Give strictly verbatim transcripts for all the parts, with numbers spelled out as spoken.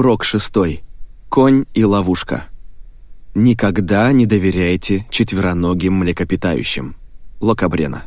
Урок шестой. Конь и ловушка. Никогда не доверяйте четвероногим млекопитающим. Локабрена.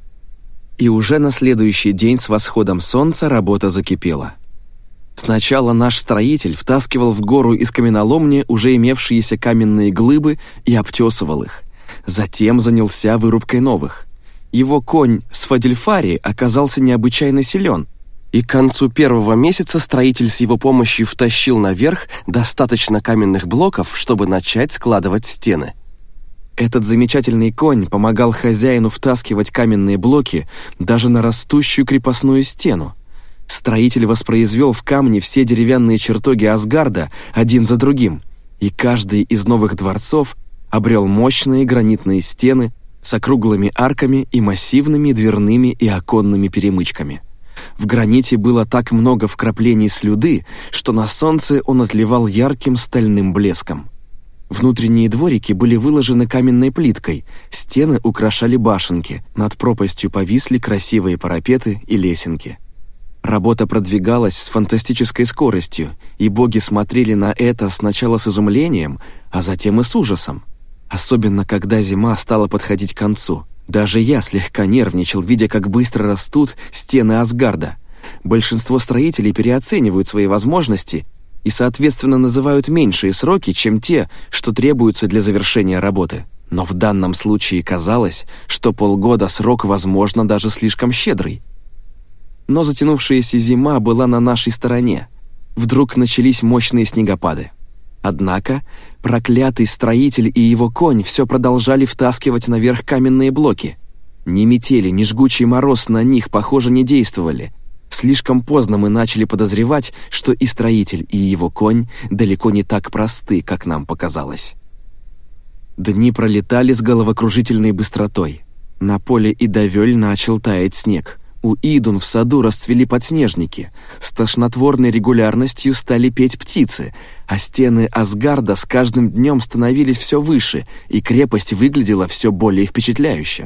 И уже на следующий день с восходом солнца работа закипела. Сначала наш строитель втаскивал в гору из каменоломни уже имевшиеся каменные глыбы и обтесывал их. Затем занялся вырубкой новых. Его конь Сфадильфари оказался необычайно силен, и к концу первого месяца строитель с его помощью втащил наверх достаточно каменных блоков, чтобы начать складывать стены. Этот замечательный конь помогал хозяину втаскивать каменные блоки даже на растущую крепостную стену. Строитель воспроизвел в камне все деревянные чертоги Асгарда один за другим, и каждый из новых дворцов обрел мощные гранитные стены с округлыми арками и массивными дверными и оконными перемычками. В граните было так много вкраплений слюды, что на солнце он отливал ярким стальным блеском. Внутренние дворики были выложены каменной плиткой, стены украшали башенки, над пропастью повисли красивые парапеты и лесенки. Работа продвигалась с фантастической скоростью, и боги смотрели на это сначала с изумлением, а затем и с ужасом. Особенно, когда зима стала подходить к концу. Даже я слегка нервничал, видя, как быстро растут стены Асгарда. Большинство строителей переоценивают свои возможности и, соответственно, называют меньшие сроки, чем те, что требуются для завершения работы. Но в данном случае казалось, что полгода срок, возможно, даже слишком щедрый. Но затянувшаяся зима была на нашей стороне. Вдруг начались мощные снегопады. Однако проклятый строитель и его конь все продолжали втаскивать наверх каменные блоки. Ни метели, ни жгучий мороз на них, похоже, не действовали. Слишком поздно мы начали подозревать, что и строитель, и его конь далеко не так просты, как нам показалось. Дни пролетали с головокружительной быстротой. На поле Идавель начал таять снег. У Идун в саду расцвели подснежники, с тошнотворной регулярностью стали петь птицы, а стены Асгарда с каждым днем становились все выше, и крепость выглядела все более впечатляюще.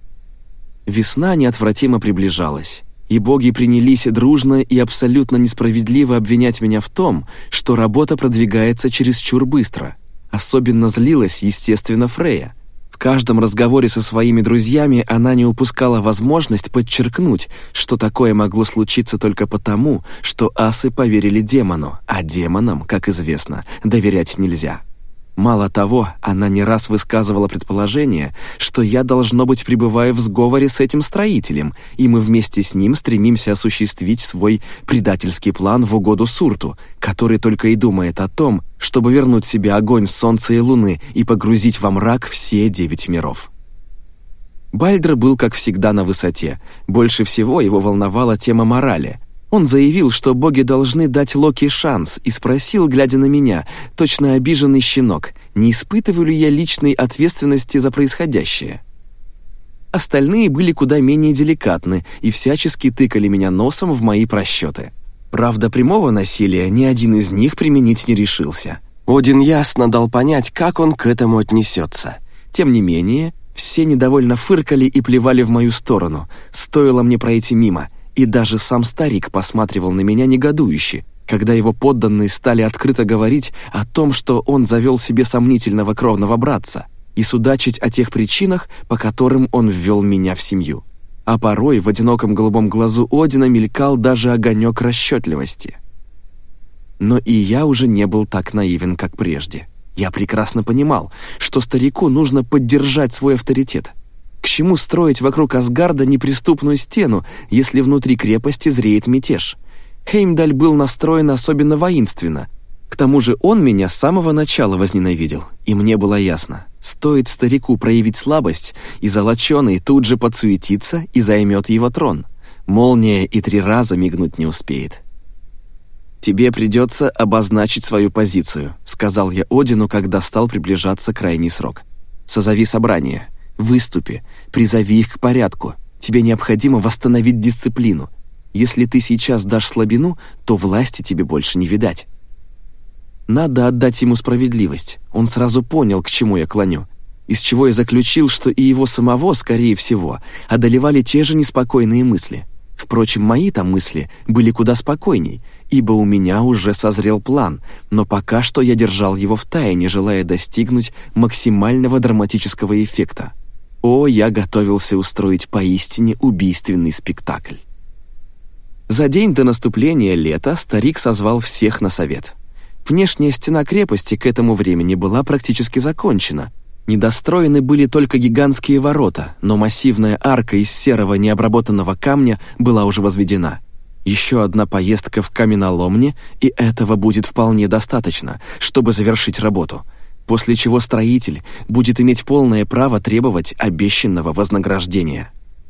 Весна неотвратимо приближалась, и боги принялись дружно и абсолютно несправедливо обвинять меня в том, что работа продвигается чересчур быстро. Особенно злилась, естественно, Фрейя. В каждом разговоре со своими друзьями она не упускала возможность подчеркнуть, что такое могло случиться только потому, что асы поверили демону, а демонам, как известно, доверять нельзя. Мало того, она не раз высказывала предположение, что я, должно быть, пребываю в сговоре с этим строителем, и мы вместе с ним стремимся осуществить свой предательский план в угоду Сурту, который только и думает о том, чтобы вернуть себе огонь солнца и луны и погрузить во мрак все девять миров. Бальдр был, как всегда, на высоте. Больше всего его волновала тема морали. Он заявил, что боги должны дать Локи шанс, и спросил, глядя на меня, точно обиженный щенок, не испытываю ли я личной ответственности за происходящее. Остальные были куда менее деликатны и всячески тыкали меня носом в мои просчеты. Правда, прямого насилия ни один из них применить не решился. Один ясно дал понять, как он к этому отнесется. Тем не менее, все недовольно фыркали и плевали в мою сторону, стоило мне пройти мимо, и даже сам старик посматривал на меня негодующе, когда его подданные стали открыто говорить о том, что он завел себе сомнительного кровного братца, и судачить о тех причинах, по которым он ввел меня в семью. А порой в одиноком голубом глазу Одина мелькал даже огонек расчетливости. Но и я уже не был так наивен, как прежде. Я прекрасно понимал, что старику нужно поддержать свой авторитет. К чему строить вокруг Асгарда неприступную стену, если внутри крепости зреет мятеж? Хеймдаль был настроен особенно воинственно. К тому же он меня с самого начала возненавидел, и мне было ясно, стоит старику проявить слабость, и Золоченый тут же подсуетится и займет его трон. Молния и три раза мигнуть не успеет. «Тебе придется обозначить свою позицию», — сказал я Одину, когда стал приближаться крайний срок. «Созови собрание. Выступи, призови их к порядку. Тебе необходимо восстановить дисциплину. Если ты сейчас дашь слабину, то власти тебе больше не видать». Надо отдать ему справедливость. Он сразу понял, к чему я клоню, из чего я заключил, что и его самого, скорее всего, одолевали те же неспокойные мысли. Впрочем, мои-то мысли были куда спокойней, ибо у меня уже созрел план, но пока что я держал его втайне, желая достигнуть максимального драматического эффекта. О, я готовился устроить поистине убийственный спектакль. За день до наступления лета старик созвал всех на совет. Внешняя стена крепости к этому времени была практически закончена. Недостроены были только гигантские ворота, но массивная арка из серого необработанного камня была уже возведена. Еще одна поездка в каменоломни, и этого будет вполне достаточно, чтобы завершить работу, после чего строитель будет иметь полное право требовать обещанного вознаграждения.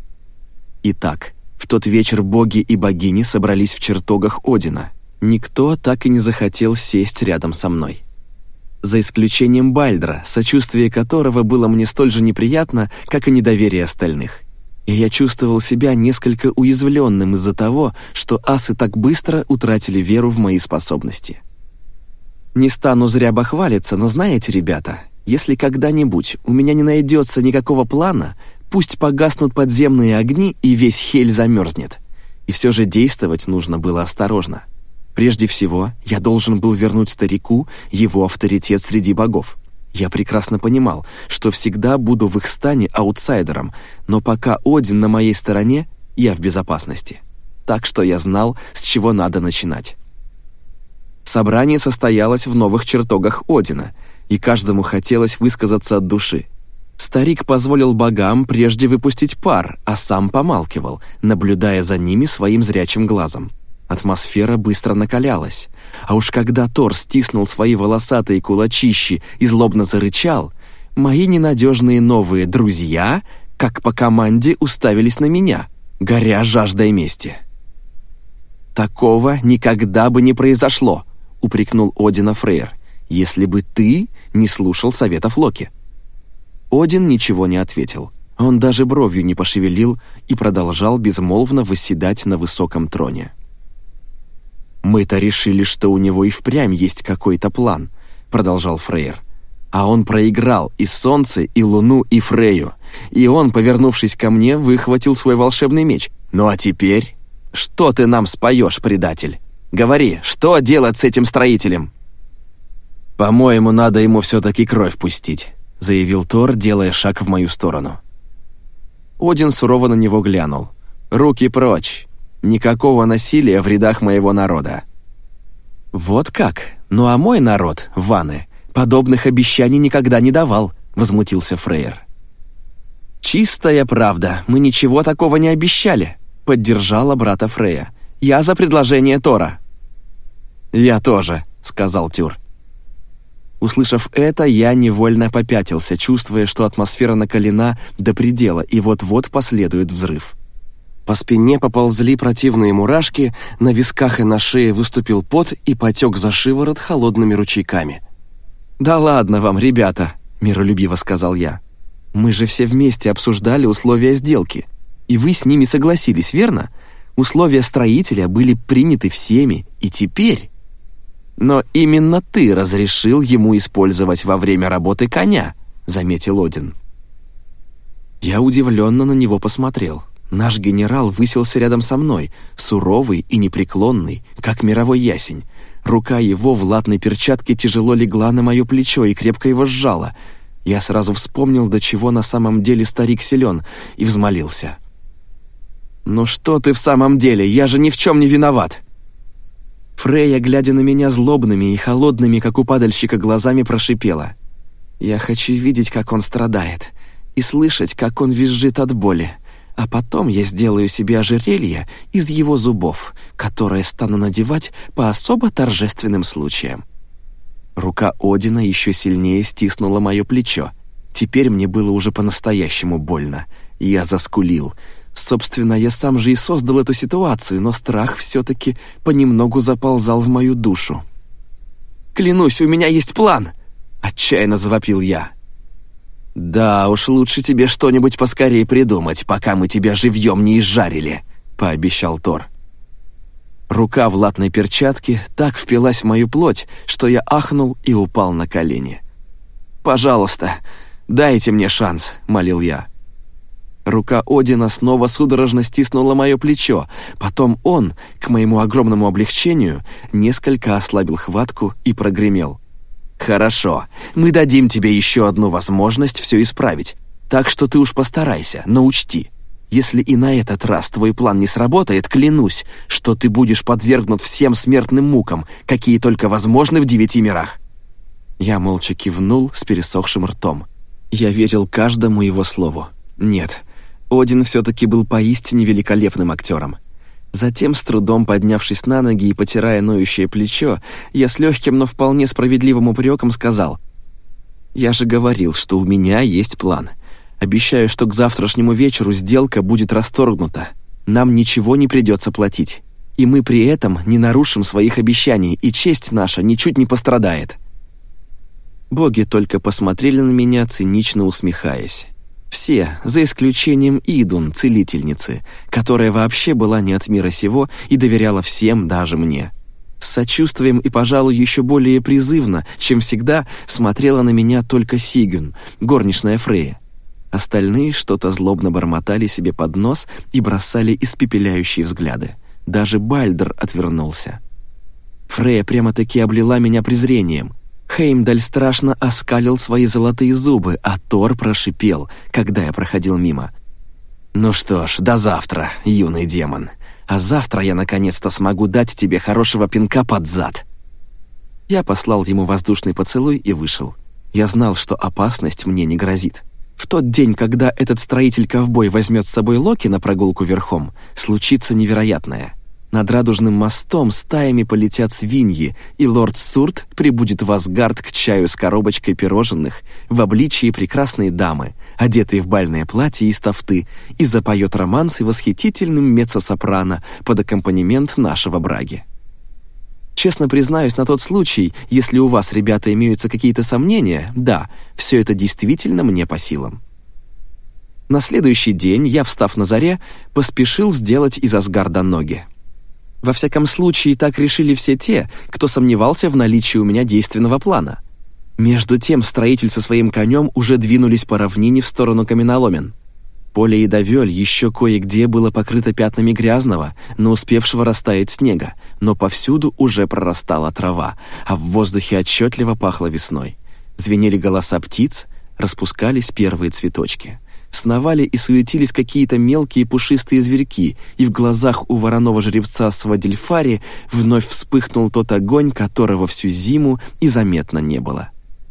Итак, в тот вечер боги и богини собрались в чертогах Одина. Никто так и не захотел сесть рядом со мной. За исключением Бальдра, сочувствие которого было мне столь же неприятно, как и недоверие остальных. И я чувствовал себя несколько уязвленным из-за того, что асы так быстро утратили веру в мои способности. Не стану зря бахвалиться, но знаете, ребята, если когда-нибудь у меня не найдется никакого плана, пусть погаснут подземные огни и весь Хель замерзнет. И все же действовать нужно было осторожно. Прежде всего, я должен был вернуть старику его авторитет среди богов. Я прекрасно понимал, что всегда буду в их стане аутсайдером, но пока Один на моей стороне, я в безопасности. Так что я знал, с чего надо начинать. Собрание состоялось в новых чертогах Одина, и каждому хотелось высказаться от души. Старик позволил богам прежде выпустить пар, а сам помалкивал, наблюдая за ними своим зрячим глазом. Атмосфера быстро накалялась, а уж когда Тор стиснул свои волосатые кулачищи и злобно зарычал, мои ненадежные новые друзья, как по команде, уставились на меня, горя жаждой мести. «Такого никогда бы не произошло», — упрекнул Одина Фрейр, «если бы ты не слушал советов Локи». Один ничего не ответил. Он даже бровью не пошевелил и продолжал безмолвно восседать на высоком троне. «Мы-то решили, что у него и впрямь есть какой-то план», — продолжал Фрейр. «А он проиграл и Солнце, и Луну, и Фрейю. И он, повернувшись ко мне, выхватил свой волшебный меч. Ну а теперь? Что ты нам споешь, предатель? Говори, что делать с этим строителем?» «По-моему, надо ему все-таки кровь пустить», — заявил Тор, делая шаг в мою сторону. Один сурово на него глянул. «Руки прочь! Никакого насилия в рядах моего народа». «Вот как? Ну а мой народ, ваны, подобных обещаний никогда не давал», — возмутился Фрейр. «Чистая правда, мы ничего такого не обещали», — поддержала брата Фрея. «Я за предложение Тора». «Я тоже», — сказал Тюр. Услышав это, я невольно попятился, чувствуя, что атмосфера накалена до предела, и вот-вот последует взрыв. По спине поползли противные мурашки, на висках и на шее выступил пот и потек за шиворот холодными ручейками. «Да ладно вам, ребята», — миролюбиво сказал я. «Мы же все вместе обсуждали условия сделки, и вы с ними согласились, верно? Условия строителя были приняты всеми, и теперь...» «Но именно ты разрешил ему использовать во время работы коня», — заметил Один. Я удивленно на него посмотрел. Наш генерал высился рядом со мной, суровый и непреклонный, как мировой ясень. Рука его в латной перчатке тяжело легла на мое плечо и крепко его сжала. Я сразу вспомнил, до чего на самом деле старик силен, и взмолился. «Ну что ты в самом деле? Я же ни в чем не виноват!» Фрейя, глядя на меня злобными и холодными, как у падальщика, глазами прошипела. «Я хочу видеть, как он страдает, и слышать, как он визжит от боли. А потом я сделаю себе ожерелье из его зубов, которое стану надевать по особо торжественным случаям». Рука Одина еще сильнее стиснула мое плечо. Теперь мне было уже по-настоящему больно. Я заскулил. Собственно, я сам же и создал эту ситуацию, но страх все-таки понемногу заползал в мою душу. «Клянусь, у меня есть план!» — отчаянно завопил я. «Да уж, лучше тебе что-нибудь поскорее придумать, пока мы тебя живьем не изжарили», — пообещал Тор. Рука в латной перчатке так впилась в мою плоть, что я ахнул и упал на колени. «Пожалуйста, дайте мне шанс», — молил я. Рука Одина снова судорожно стиснула мое плечо. Потом он, к моему огромному облегчению, несколько ослабил хватку и прогремел: «Хорошо, мы дадим тебе еще одну возможность все исправить. Так что ты уж постарайся, но учти, если и на этот раз твой план не сработает, клянусь, что ты будешь подвергнут всем смертным мукам, какие только возможны в девяти мирах». Я молча кивнул с пересохшим ртом. Я верил каждому его слову. Нет, Один все-таки был поистине великолепным актером. Затем, с трудом поднявшись на ноги и потирая ноющее плечо, я с легким, но вполне справедливым упреком сказал: «Я же говорил, что у меня есть план. Обещаю, что к завтрашнему вечеру сделка будет расторгнута. Нам ничего не придется платить. И мы при этом не нарушим своих обещаний, и честь наша ничуть не пострадает». Боги только посмотрели на меня, цинично усмехаясь. Все, за исключением Идун, целительницы, которая вообще была не от мира сего и доверяла всем, даже мне. С сочувствием и, пожалуй, еще более призывно, чем всегда, смотрела на меня только Сигюн, горничная Фрея. Остальные что-то злобно бормотали себе под нос и бросали испепеляющие взгляды. Даже Бальдр отвернулся. Фрея прямо-таки облила меня презрением. Хеймдаль страшно оскалил свои золотые зубы, а Тор прошипел, когда я проходил мимо: «Ну что ж, до завтра, юный демон. А завтра я наконец-то смогу дать тебе хорошего пинка под зад». Я послал ему воздушный поцелуй и вышел. Я знал, что опасность мне не грозит. В тот день, когда этот строитель-ковбой возьмет с собой Локи на прогулку верхом, случится невероятное. Над Радужным мостом стаями полетят свиньи, и лорд Сурт прибудет в Асгард к чаю с коробочкой пирожных в обличии прекрасной дамы, одетой в бальное платье из тафты, и запоет романсы восхитительным меццо-сопрано под аккомпанемент нашего Браги. Честно признаюсь, на тот случай, если у вас, ребята, имеются какие-то сомнения, да, все это действительно мне по силам. На следующий день я, встав на заре, поспешил сделать из Асгарда ноги. Во всяком случае, так решили все те, кто сомневался в наличии у меня действенного плана. Между тем, строитель со своим конем уже двинулись по равнине в сторону каменоломен. Поле Идовёль еще кое-где было покрыто пятнами грязного, но успевшего растаять снега, но повсюду уже прорастала трава, а в воздухе отчетливо пахло весной. Звенели голоса птиц, распускались первые цветочки. Сновали и суетились какие-то мелкие пушистые зверьки, и в глазах у вороного жеребца Свадильфари вновь вспыхнул тот огонь, которого всю зиму и заметно не было.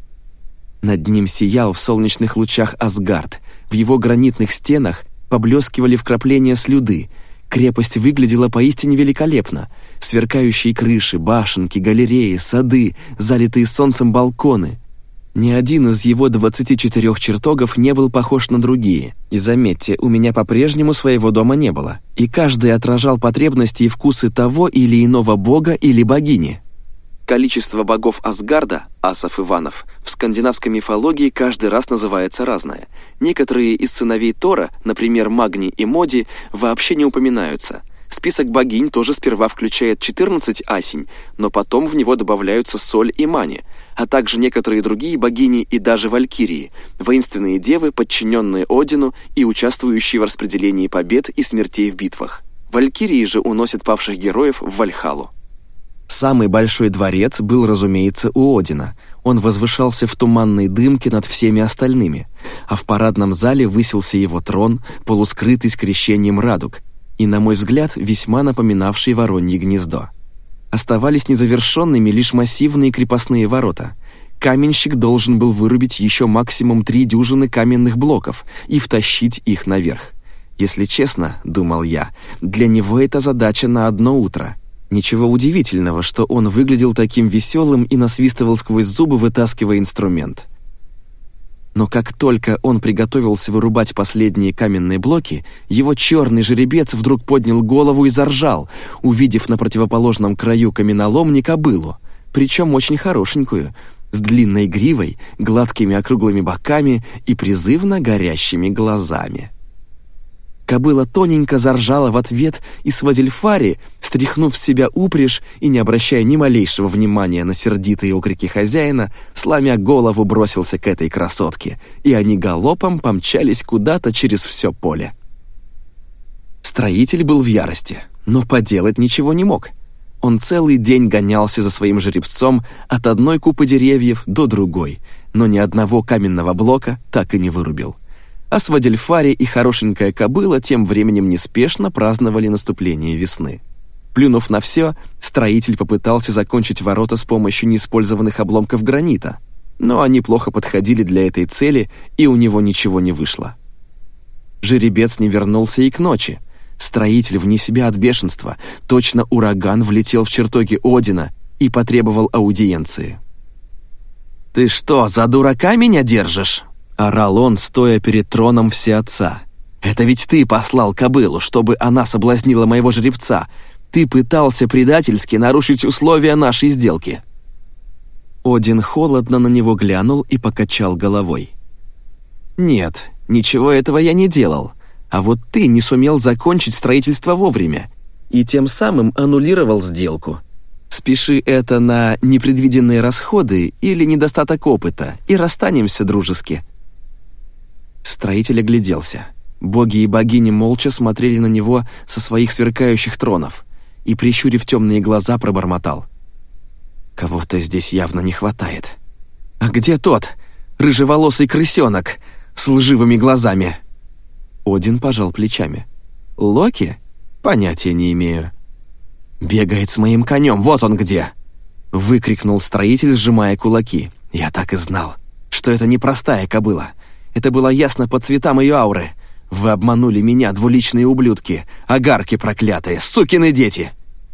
Над ним сиял в солнечных лучах Асгард, в его гранитных стенах поблескивали вкрапления слюды, крепость выглядела поистине великолепно, сверкающие крыши, башенки, галереи, сады, залитые солнцем балконы. Ни один из его двадцати четырёх чертогов не был похож на другие. И заметьте, у меня по-прежнему своего дома не было, и каждый отражал потребности и вкусы того или иного бога или богини. Количество богов Асгарда, асов и ванов, в скандинавской мифологии каждый раз называется разное. Некоторые из сыновей Тора, например, Магни и Моди, вообще не упоминаются. Список богинь тоже сперва включает четырнадцать асень, но потом в него добавляются Соль и Мани, а также некоторые другие богини и даже валькирии, воинственные девы, подчиненные Одину и участвующие в распределении побед и смертей в битвах. Валькирии же уносят павших героев в Вальхалу. Самый большой дворец был, разумеется, у Одина. Он возвышался в туманной дымке над всеми остальными, а в парадном зале высился его трон, полускрытый скрещением радуг, и, на мой взгляд, весьма напоминавший воронье гнездо. Оставались незавершенными лишь массивные крепостные ворота. Каменщик должен был вырубить еще максимум три дюжины каменных блоков и втащить их наверх. Если честно, думал я, для него это задача на одно утро. Ничего удивительного, что он выглядел таким веселым и насвистывал сквозь зубы, вытаскивая инструмент. Но как только он приготовился вырубать последние каменные блоки, его черный жеребец вдруг поднял голову и заржал, увидев на противоположном краю каменоломни кобылу, причем очень хорошенькую, с длинной гривой, гладкими округлыми боками и призывно горящими глазами. кобыла тоненько заржала в ответ, и Свадильфари, стряхнув с себя упряжь и не обращая ни малейшего внимания на сердитые окрики хозяина, сломя голову, бросился к этой красотке, и они галопом помчались куда-то через все поле. Строитель был в ярости, но поделать ничего не мог. Он целый день гонялся за своим жеребцом от одной купы деревьев до другой, но ни одного каменного блока так и не вырубил. А Свадильфари и хорошенькая кобыла тем временем неспешно праздновали наступление весны. Плюнув на все, строитель попытался закончить ворота с помощью неиспользованных обломков гранита, но они плохо подходили для этой цели, и у него ничего не вышло. Жеребец не вернулся и к ночи. Строитель вне себя от бешенства, точно ураган, влетел в чертоги Одина и потребовал аудиенции. «Ты что, за дурака меня держишь?» — орал он, стоя перед троном всеотца. «Это ведь ты послал кобылу, чтобы она соблазнила моего жеребца. Ты пытался предательски нарушить условия нашей сделки». Один холодно на него глянул и покачал головой. «Нет, ничего этого я не делал. А вот ты не сумел закончить строительство вовремя и тем самым аннулировал сделку. Спиши это на непредвиденные расходы или недостаток опыта, и расстанемся дружески». Строитель огляделся. Боги и богини молча смотрели на него со своих сверкающих тронов и, прищурив темные глаза, пробормотал: «Кого-то здесь явно не хватает. А где тот, рыжеволосый крысенок с лживыми глазами?» Один пожал плечами. «Локи? Понятия не имею». «Бегает с моим конем, вот он где!» Выкрикнул строитель, сжимая кулаки. «Я так и знал, что это не простая кобыла. Это было ясно по цветам ее ауры. Вы обманули меня, двуличные ублюдки, огарки проклятые, сукины дети!»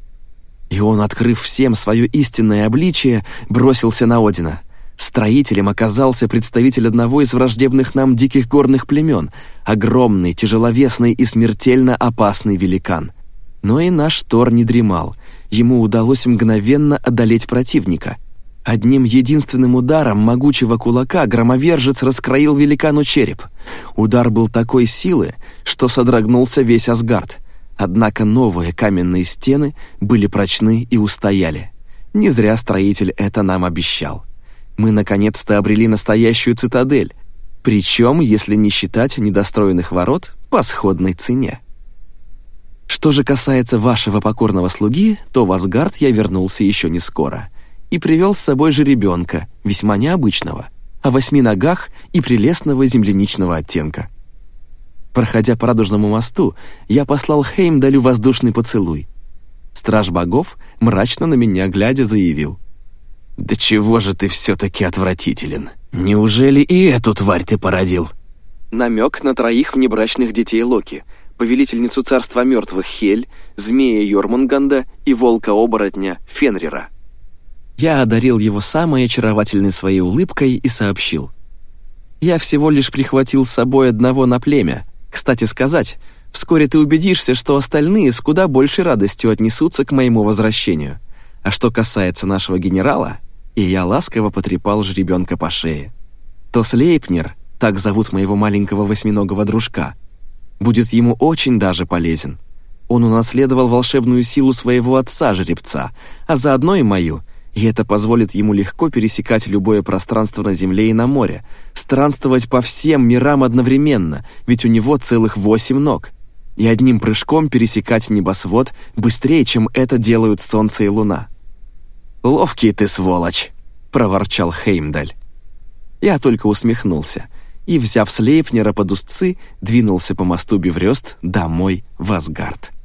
И он, открыв всем свое истинное обличие, бросился на Одина. Строителем оказался представитель одного из враждебных нам диких горных племен, огромный, тяжеловесный и смертельно опасный великан. Но и наш Тор не дремал. Ему удалось мгновенно одолеть противника. Одним единственным ударом могучего кулака громовержец раскроил великану череп. Удар был такой силы, что содрогнулся весь Асгард. Однако новые каменные стены были прочны и устояли. Не зря строитель это нам обещал. Мы наконец-то обрели настоящую цитадель, причем, если не считать недостроенных ворот, по сходной цене. Что же касается вашего покорного слуги, то в Асгард я вернулся еще не скоро и привел с собой жеребенка, весьма необычного, о восьми ногах и прелестного земляничного оттенка. Проходя по Радужному мосту, я послал Хеймдалю воздушный поцелуй. Страж богов, мрачно на меня глядя, заявил: «Да чего же ты все-таки отвратителен? Неужели и эту тварь ты породил?» Намек на троих внебрачных детей Локи: повелительницу царства мертвых Хель, змея Йормунганда и волка-оборотня Фенрира. Я одарил его самой очаровательной своей улыбкой и сообщил: «Я всего лишь прихватил с собой одного на племя. Кстати сказать, вскоре ты убедишься, что остальные с куда большей радостью отнесутся к моему возвращению. А что касается нашего генерала...» И я ласково потрепал жеребенка по шее. «То Слейпнир, так зовут моего маленького восьминогого дружка, будет ему очень даже полезен. Он унаследовал волшебную силу своего отца-жеребца, а заодно и мою, и это позволит ему легко пересекать любое пространство на земле и на море, странствовать по всем мирам одновременно, ведь у него целых восемь ног, и одним прыжком пересекать небосвод быстрее, чем это делают солнце и луна». «Ловкий ты сволочь!» — проворчал Хеймдаль. Я только усмехнулся и, взяв Слейпнира под узцы, двинулся по мосту Бифрёст домой в Асгард.